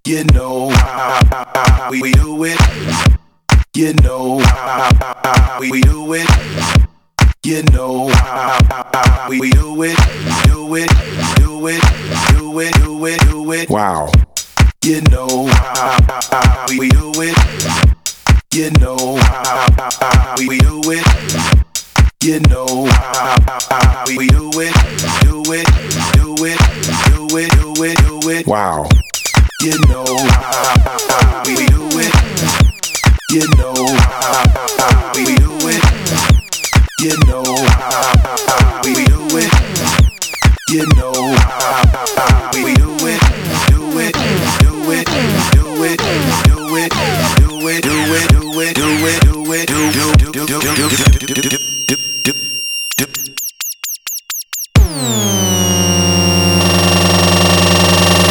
You know how we do it. You know how we do it. You know how we do it. Do it, do it, do it, do it, do it. Wow. You know how we do it. You know how we do it. You know how we do it. Do it, do it, do it, do it, do it. Wow. You know how we do it. You know how we do it. You know how we do it. You know how we do it.